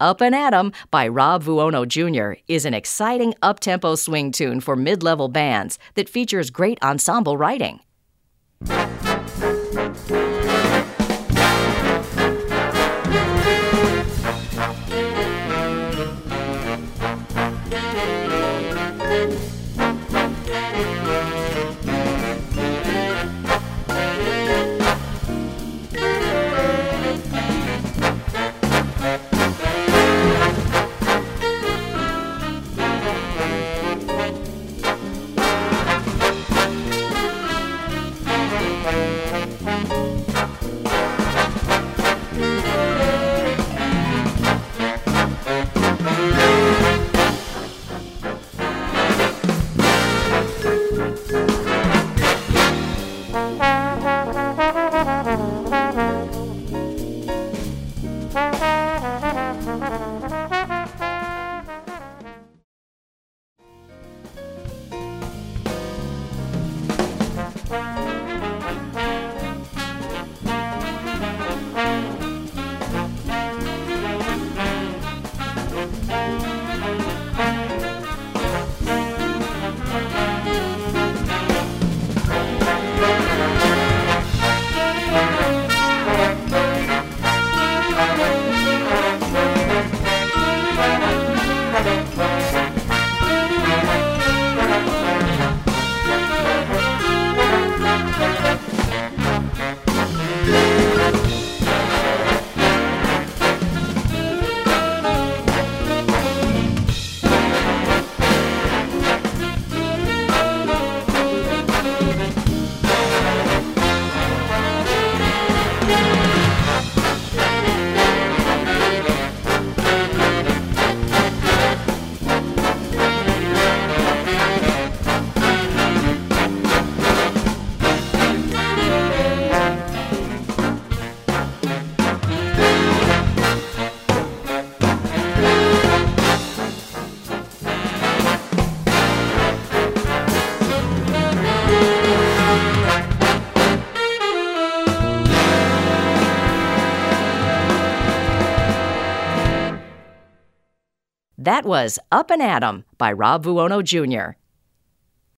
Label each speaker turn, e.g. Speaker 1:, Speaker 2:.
Speaker 1: Up and Atom by Rob Vuono Jr. is an exciting up-tempo swing tune for mid-level bands that features great ensemble writing. That was Up and Atom by Rob Vuono Jr.